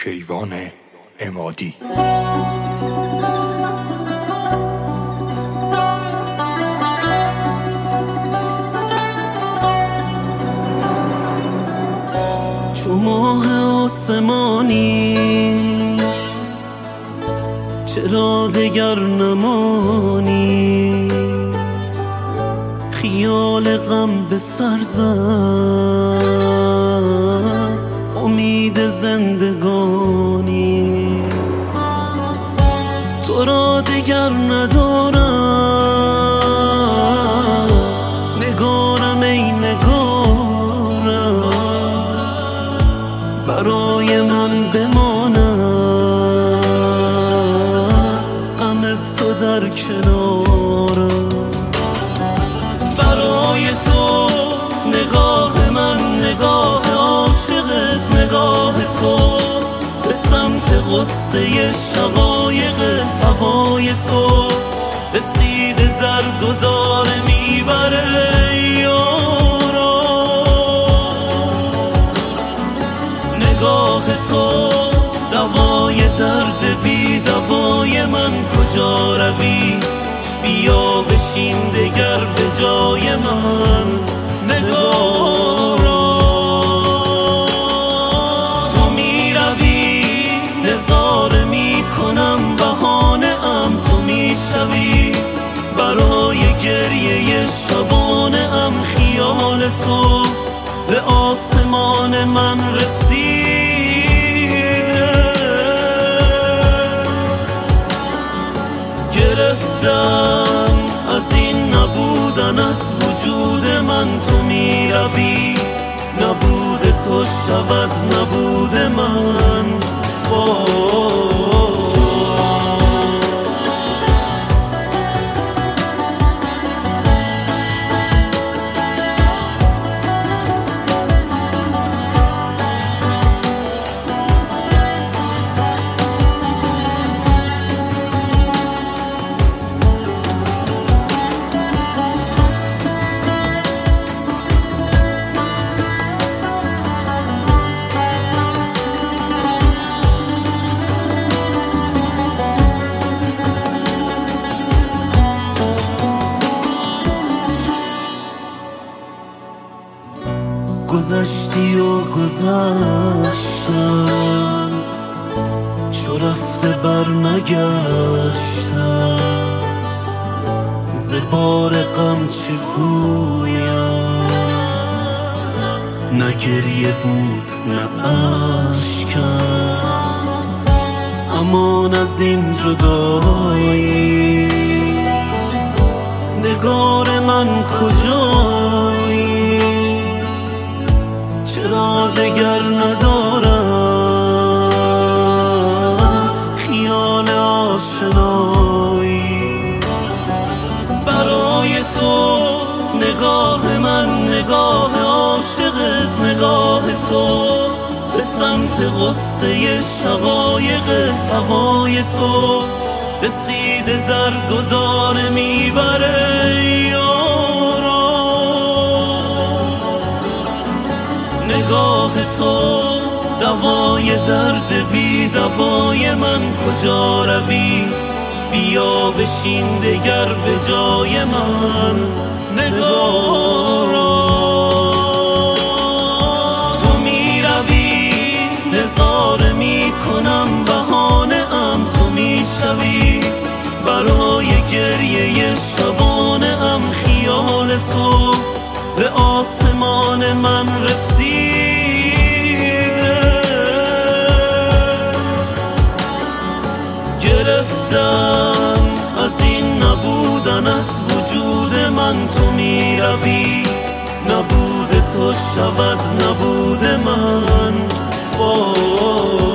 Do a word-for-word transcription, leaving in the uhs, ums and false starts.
کیوان عمادی. چو ماه آسمانی چرا دگر نمانی، خیال غم به سر زد امید زندگانی. تو را دگر ندارم، نگارم ای نگارم، برای من بماند غم تو در کنارم. برای تو نگاه من نگاه عاشق از نگاه تو، به سمت غصه شقایق هوای تو رسیده درد و داره میبره یارا. نگاه تو دوای درد بی دوای من، کجا روی بیا بشین دگر به جای من. نگارا تو می روی نظاره می کنم بهانه ام، تو می شوی برای گریه شبانه ام. خیال تو به آسمان من رسیده، گرفتم از این نبودنت وجود من. تو می روی نبود تو شود نبود من. گذشتی و گذشتم، چو رفته بر نگشتم، ز بار غم چه گویم، نه گریه بود نه اشکم. امان از این جدایی، نگار من کجایی، چرا دگر ندارم خیال آشنایی. برای تو نگاه من نگاه عاشق از نگاه تو، به سمت غصه شقایق هوای تو رسیده درد و داره میبره یارا. نگاه تو دوای درد بی دوای من، کجا روی بیا بشین دگر به جای من. نگارا تو می روی نظاره می کنم بهانه ام، تو می شوی برای گریه شبانه ام. خیال تو به آسمان من رسیده، گرفتم از این نبودنت وجود من. تو می روی نبود تو شود نبود من.